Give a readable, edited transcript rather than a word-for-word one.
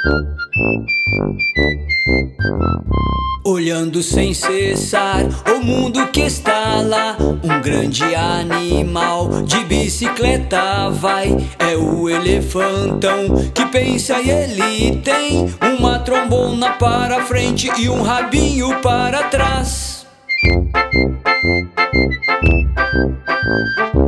Olhando sem cessar o mundo que está lá, um grande animal de bicicleta vai. É o elefantão que pensa e ele tem uma trombona para frente e um rabinho para trás.